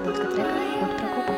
Обработка трека от Прокопа.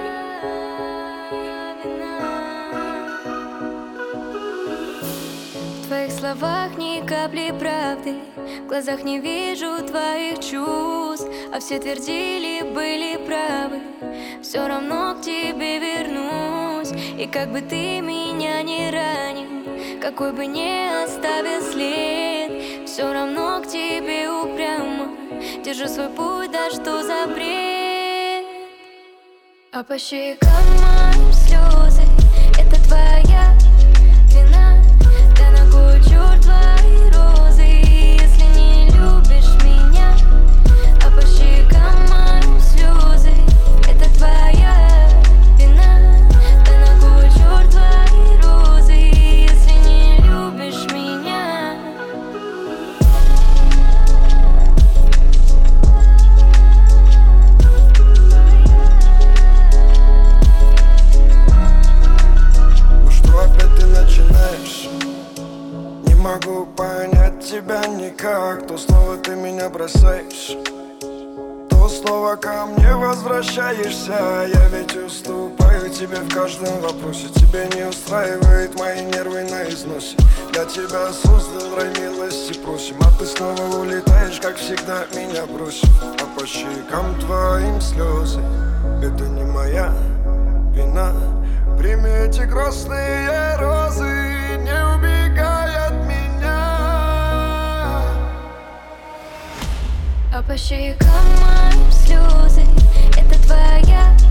В твоих словах ни капли правды, в глазах не вижу твоих чувств. А все твердили, были правы, все равно к тебе вернусь. И как бы ты меня не ранил, какой бы ни оставил след, все равно к тебе упрямо держу свой путь, да что за бред. А по щекам моим слезы, это твоя вина. Да на кой черт твои розы, если не любишь меня? А по щекам моим слезы, это твоя вина. Да на кой черт твои розы, если не любишь меня? Ну что опять ты начинаешь? Не могу понять тебя никак. То снова ты меня бросаешь, то снова ко мне возвращаешься. Я ведь уступаю тебе в каждом вопросе. Тебя не устраивает мои нервы на износе. Я тебя создал, рай милости просим. А ты снова улетаешь, как всегда меня бросив. А по щекам твоим слезы, это не моя вина. Прими эти грустные розы, не убегай от меня. А по щекам моим слезы, это твоя